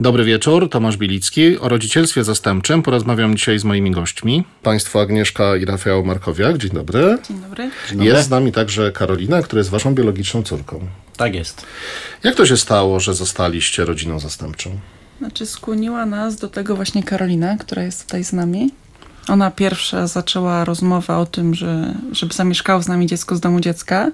Dobry wieczór, Tomasz Bielicki. O rodzicielstwie zastępczym porozmawiam dzisiaj z moimi gośćmi. Państwo Agnieszka i Rafał Markowiak. Dzień dobry. Dzień dobry. Jest z nami także Karolina, która jest waszą biologiczną córką. Tak jest. Jak to się stało, że zostaliście rodziną zastępczą? Skłoniła nas do tego właśnie Karolina, która jest tutaj z nami. Ona pierwsza zaczęła rozmowę o tym, żeby zamieszkało z nami dziecko z domu dziecka.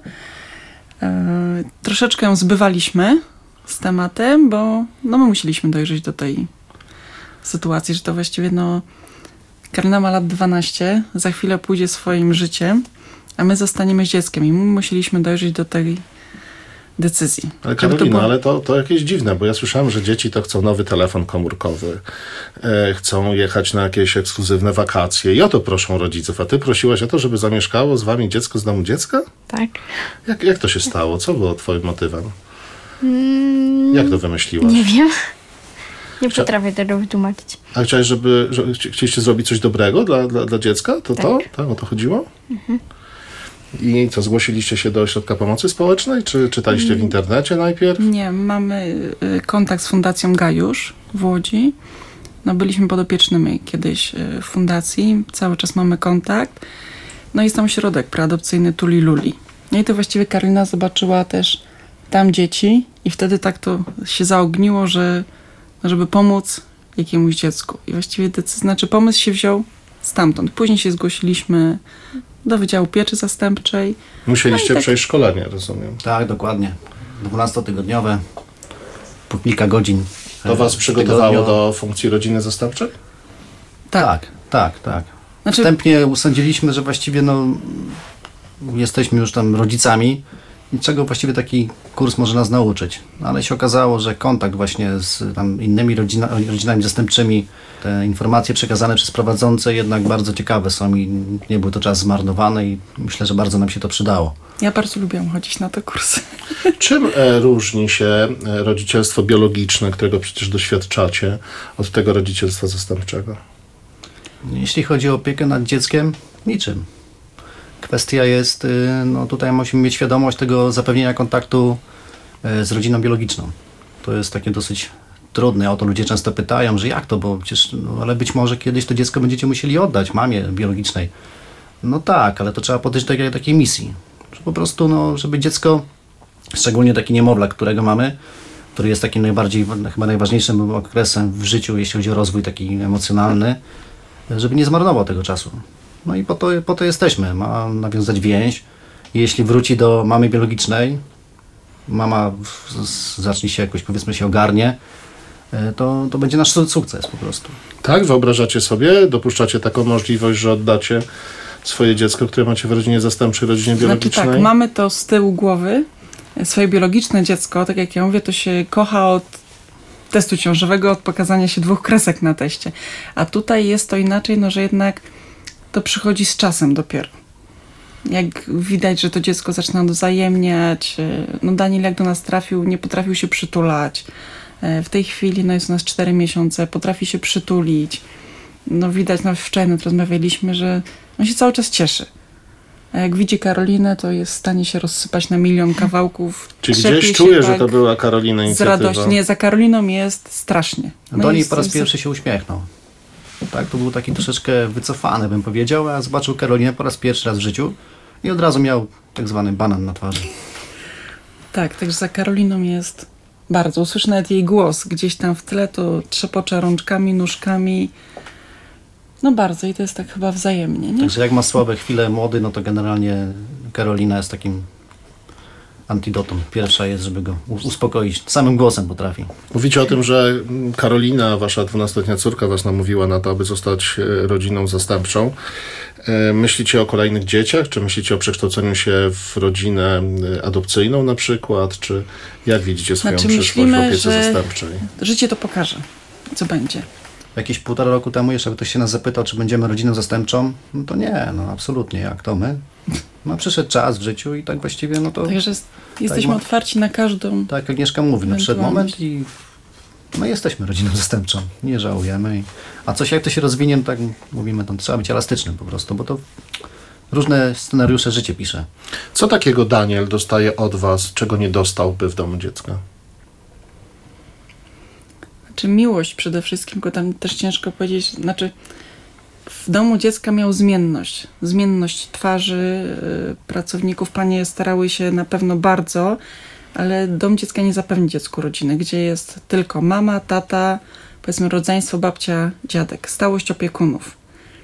Troszeczkę ją zbywaliśmy z tematem, bo my musieliśmy dojrzeć do tej sytuacji, że to właściwie Karolina ma lat 12, za chwilę pójdzie swoim życiem, a my zostaniemy z dzieckiem i my musieliśmy dojrzeć do tej decyzji. Ale Karolina, ale to jakieś dziwne, bo ja słyszałem, że dzieci to chcą nowy telefon komórkowy, chcą jechać na jakieś ekskluzywne wakacje i o to proszą rodziców, a ty prosiłaś o to, żeby zamieszkało z wami dziecko z domu dziecka? Tak. Jak to się stało? Co było twoim motywem? Jak to wymyśliłaś? Nie wiem. Nie potrafię tego wytłumaczyć. A chciałeś, chcieliście zrobić coś dobrego dla dziecka? Tak. Tak, o to chodziło? Mhm. I co, zgłosiliście się do ośrodka pomocy społecznej? Czy czytaliście w internecie najpierw? Nie, mamy kontakt z Fundacją Gajusz w Łodzi. Byliśmy podopiecznymi kiedyś w fundacji. Cały czas mamy kontakt. Jest tam ośrodek preadopcyjny Tuli Luli. I to właściwie Karolina zobaczyła też tam dzieci i wtedy tak to się zaogniło, żeby pomóc jakiemuś dziecku. I właściwie pomysł się wziął stamtąd. Później się zgłosiliśmy do Wydziału Pieczy Zastępczej. Musieliście przejść szkolenie, rozumiem. Tak, dokładnie. 12-tygodniowe, po kilka godzin. To was przygotowało do funkcji rodziny zastępczej? Tak. Wstępnie usądziliśmy, że właściwie jesteśmy już tam rodzicami i czego właściwie taki kurs może nas nauczyć. Ale się okazało, że kontakt właśnie z tam innymi rodzinami zastępczymi, te informacje przekazane przez prowadzące jednak bardzo ciekawe są i nie był to czas zmarnowany i myślę, że bardzo nam się to przydało. Ja bardzo lubiłam chodzić na te kursy. Czym różni się rodzicielstwo biologiczne, którego przecież doświadczacie, od tego rodzicielstwa zastępczego? Jeśli chodzi o opiekę nad dzieckiem, niczym. Kwestia jest, tutaj musimy mieć świadomość tego zapewnienia kontaktu z rodziną biologiczną. To jest takie dosyć trudne, o to ludzie często pytają, że jak to, bo przecież, ale być może kiedyś to dziecko będziecie musieli oddać mamie biologicznej. No tak, ale to trzeba podejść do takiej misji. Że po prostu, żeby dziecko, szczególnie taki niemowlak, którego mamy, który jest takim chyba najważniejszym okresem w życiu, jeśli chodzi o rozwój taki emocjonalny, żeby nie zmarnował tego czasu. I po to jesteśmy. Ma nawiązać więź. Jeśli wróci do mamy biologicznej, mama zacznie się jakoś, powiedzmy, się ogarnie, to będzie nasz sukces po prostu. Tak? Wyobrażacie sobie? Dopuszczacie taką możliwość, że oddacie swoje dziecko, które macie w rodzinie zastępczej, rodzinie biologicznej? Tak, mamy to z tyłu głowy. Swoje biologiczne dziecko, tak jak ja mówię, to się kocha od testu ciążowego, od pokazania się 2 kresek na teście. A tutaj jest to inaczej, że jednak to przychodzi z czasem dopiero. Jak widać, że to dziecko zaczyna dozajemniać. Daniel jak do nas trafił, nie potrafił się przytulać. W tej chwili jest u nas 4 miesiące, potrafi się przytulić. Widać, wczoraj rozmawialiśmy, że on się cały czas cieszy. A jak widzi Karolinę, to jest w stanie się rozsypać na milion kawałków. Czy gdzieś czuje, że to była Karolina inicjatywa? Z radością. Nie, za Karoliną jest strasznie. Do niej po raz pierwszy się uśmiechnął. Tak, to był taki troszeczkę wycofany, bym powiedział, a zobaczył Karolinę po raz pierwszy raz w życiu i od razu miał tak zwany banan na twarzy. Tak, także za Karoliną jest bardzo. Usłyszę nawet jej głos gdzieś tam w tle, to trzepocze rączkami, nóżkami. Bardzo i to jest tak chyba wzajemnie, nie? Także jak ma słabe chwile młody, to generalnie Karolina jest takim antidotum. Pierwsza jest, żeby go uspokoić. Samym głosem potrafi. Mówicie o tym, że Karolina, wasza 12-letnia córka, was namówiła na to, aby zostać rodziną zastępczą. Myślicie o kolejnych dzieciach? Czy myślicie o przekształceniu się w rodzinę adopcyjną na przykład? Czy jak widzicie swoją przyszłość w opiece zastępczej? Życie to pokaże, co będzie. Jakieś 1,5 roku temu jeszcze ktoś się nas zapytał, czy będziemy rodziną zastępczą. To nie, absolutnie. Jak to my? Przyszedł czas w życiu i tak właściwie, to... Także jesteśmy otwarci na każdą... Tak jak Agnieszka mówi, przyszedł moment i jesteśmy rodziną zastępczą. Nie żałujemy. A jak to się rozwinie, tak mówimy, to trzeba być elastycznym po prostu, bo to różne scenariusze życie pisze. Co takiego Daniel dostaje od was, czego nie dostałby w domu dziecka? czy miłość przede wszystkim, tylko tam też ciężko powiedzieć, znaczy w domu dziecka miał zmienność twarzy pracowników. Panie starały się na pewno bardzo, ale dom dziecka nie zapewni dziecku rodziny, gdzie jest tylko mama, tata, powiedzmy rodzeństwo, babcia, dziadek, stałość opiekunów.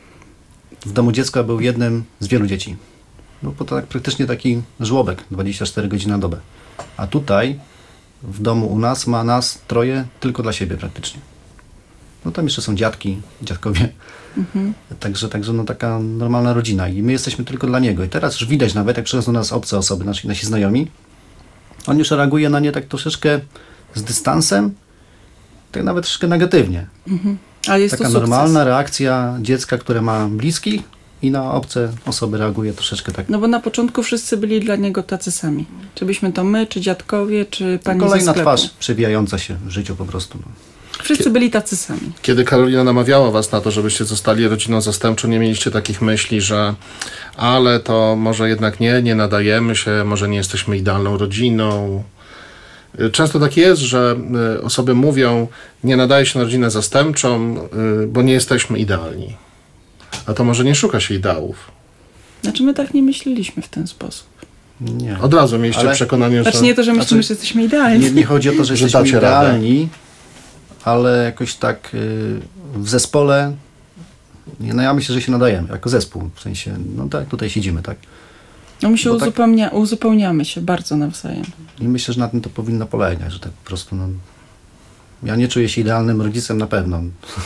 W domu dziecka był jednym z wielu dzieci. Był to tak praktycznie taki żłobek, 24 godziny na dobę. A tutaj, w domu u nas, ma nas 3 tylko dla siebie praktycznie. No tam jeszcze są dziadkowie. Także no taka normalna rodzina. I my jesteśmy tylko dla niego. I teraz już widać nawet, jak przychodzą do nas obce osoby, nasi znajomi, on już reaguje na nie tak troszeczkę z dystansem, tak nawet troszeczkę negatywnie. Ale jest Taka to sukces. normalna reakcja dziecka, które ma bliskich i na obce osoby reaguje troszeczkę tak. No bo na początku wszyscy byli dla niego tacy sami. Czy byśmy to my, czy dziadkowie, czy pani ze Kolejna sklepu. twarz przewijająca się w życiu po prostu. No. Wszyscy byli tacy sami. Kiedy Karolina namawiała was na to, żebyście zostali rodziną zastępczą, nie mieliście takich myśli, że ale to może jednak nie nadajemy się, może nie jesteśmy idealną rodziną. Często tak jest, że osoby mówią, nie nadaje się na rodzinę zastępczą, bo nie jesteśmy idealni. A to może nie szuka się ideałów. Znaczy my tak nie myśleliśmy w ten sposób. Nie. Od razu mieliście Ale- przekonanie, że... Znaczy nie to, że myślimy, że jesteśmy idealni. Nie chodzi o to, że Że jesteśmy dacie radę. idealni, ale jakoś tak w zespole, no ja myślę, że się nadajemy jako zespół. W sensie, no tak, tutaj siedzimy, tak. No my się Bo tak- uzupełniamy się bardzo nawzajem. I myślę, że na tym to powinno polegać, że tak po prostu, no, ja nie czuję się idealnym rodzicem na pewno,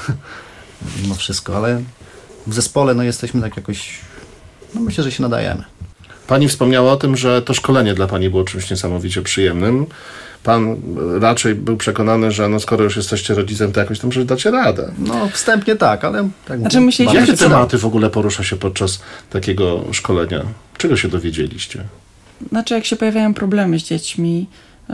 mimo wszystko, ale w zespole, no jesteśmy tak jakoś, no myślę, że się nadajemy. Pani wspomniała o tym, że to szkolenie dla pani było czymś niesamowicie przyjemnym. Pan raczej był przekonany, że no skoro już jesteście rodzicem, to jakoś tam, że dacie radę. No wstępnie tak, ale tak Znaczy, mówię, myśleliśmy, bardzo Jakie się przydało. tematy w ogóle porusza się podczas takiego szkolenia? Czego się dowiedzieliście? Znaczy jak się pojawiają problemy z dziećmi,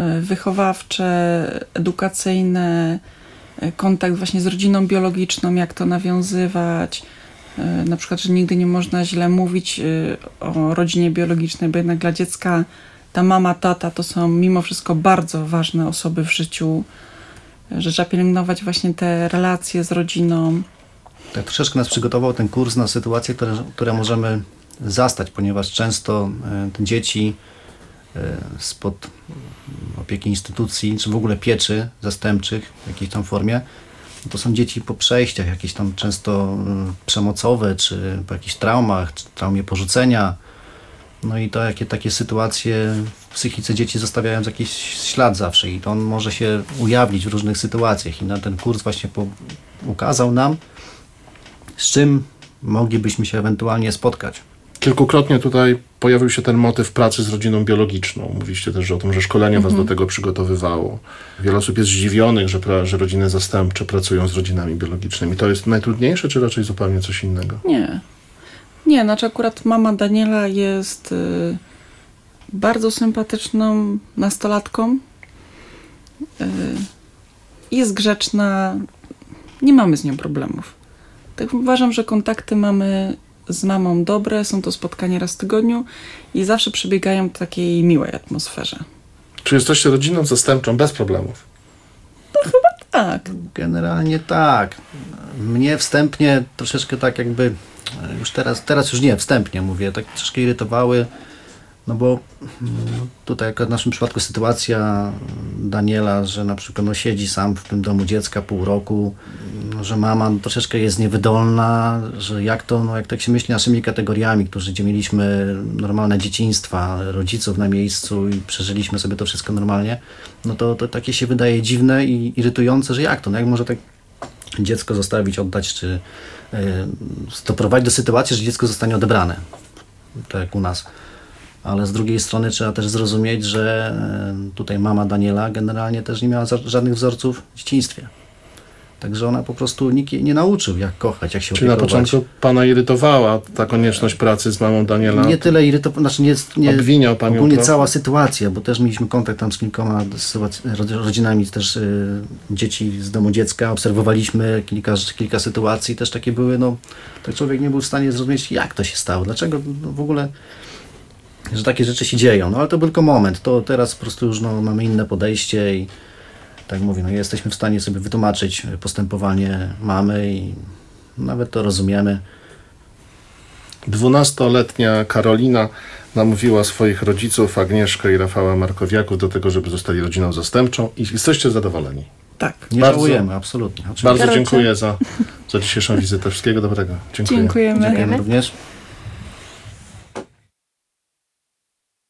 wychowawcze, edukacyjne, kontakt właśnie z rodziną biologiczną, jak to nawiązywać. Na przykład, że nigdy nie można źle mówić o rodzinie biologicznej, bo jednak dla dziecka ta mama, tata to są mimo wszystko bardzo ważne osoby w życiu, że trzeba pielęgnować właśnie te relacje z rodziną. Tak troszeczkę nas przygotował ten kurs na sytuacje, które możemy zastać, ponieważ często te dzieci spod opieki instytucji, czy w ogóle pieczy zastępczych w jakiejś tam formie, to są dzieci po przejściach jakieś tam często przemocowe, czy po jakichś traumach, czy traumie porzucenia. No i to jakie takie sytuacje w psychice dzieci zostawiają jakiś ślad zawsze i to on może się ujawnić w różnych sytuacjach i na ten kurs właśnie ukazał nam, z czym moglibyśmy się ewentualnie spotkać. Kilkukrotnie tutaj pojawił się ten motyw pracy z rodziną biologiczną. Mówiliście też o tym, że szkolenie was do tego przygotowywało. Wiele osób jest zdziwionych, że rodziny zastępcze pracują z rodzinami biologicznymi. To jest najtrudniejsze, czy raczej zupełnie coś innego? Nie, znaczy akurat mama Daniela jest bardzo sympatyczną nastolatką. Jest grzeczna. Nie mamy z nią problemów. Tak uważam, że kontakty mamy z mamą dobre, są to spotkania raz w tygodniu i zawsze przebiegają w takiej miłej atmosferze. Czy jesteście rodziną zastępczą bez problemów? Tak. Generalnie tak. Mnie wstępnie troszeczkę tak jakby, już teraz już nie, wstępnie mówię, tak troszkę irytowały, no bo tutaj jak w naszym przypadku sytuacja Daniela, że na przykład no, siedzi sam w tym domu dziecka pół roku, no, że mama no, troszeczkę jest niewydolna, że jak tak się myśli naszymi kategoriami, gdzie mieliśmy normalne dzieciństwa, rodziców na miejscu i przeżyliśmy sobie to wszystko normalnie, no to takie się wydaje dziwne i irytujące, że jak to, no jak może tak dziecko zostawić, oddać, czy doprowadzić do sytuacji, że dziecko zostanie odebrane, tak jak u nas. Ale z drugiej strony trzeba też zrozumieć, że tutaj mama Daniela generalnie też nie miała żadnych wzorców w dzieciństwie. Także ona po prostu nikt jej nie nauczył, jak kochać, jak się Czyli na opiekować. początku pana irytowała ta konieczność pracy z mamą Daniela? Nie tyle znaczy nie Obwiniał panią ogólnie trochę? cała sytuacja, bo też mieliśmy kontakt tam z kilkoma rodzinami też dzieci z domu dziecka, obserwowaliśmy kilka sytuacji, też takie były, no tak człowiek nie był w stanie zrozumieć, jak to się stało, dlaczego w ogóle, że takie rzeczy się dzieją, no ale to był tylko moment, to teraz po prostu już no, mamy inne podejście i tak jak mówię, no jesteśmy w stanie sobie wytłumaczyć postępowanie mamy i nawet to rozumiemy. 12-letnia Karolina namówiła swoich rodziców, Agnieszkę i Rafała Markowiaków, do tego, żeby zostali rodziną zastępczą i jesteście zadowoleni. Tak. Nie Bardzo- żałujemy, absolutnie. Oczywiście. Bardzo Karolcie. dziękuję za dzisiejszą wizytę. Wszystkiego dobrego. Dziękuję. Dziękujemy. Dziękujemy również.